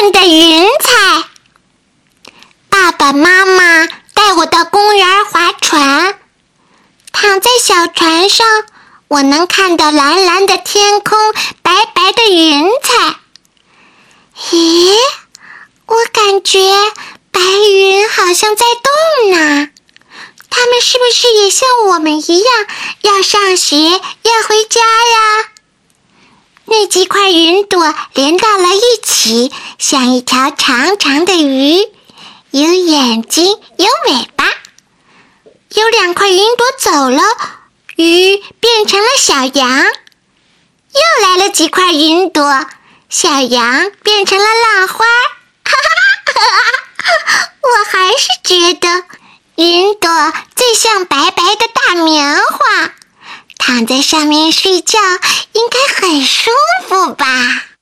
亮的云彩。爸爸妈妈带我到公园划船，躺在小船上，我能看到蓝蓝的天空，白白的云彩。咦，我感觉白云好像在动呢，它们是不是也像我们一样要上学，要回家呀？那几块云朵连到了一起，像一条长长的鱼，有眼睛，有尾巴。有2块云朵走了，鱼变成了小羊。又来了几块云朵，小羊变成了浪花。我还是觉得云朵最像白白的大棉花，躺在上面睡觉应该很舒服吧。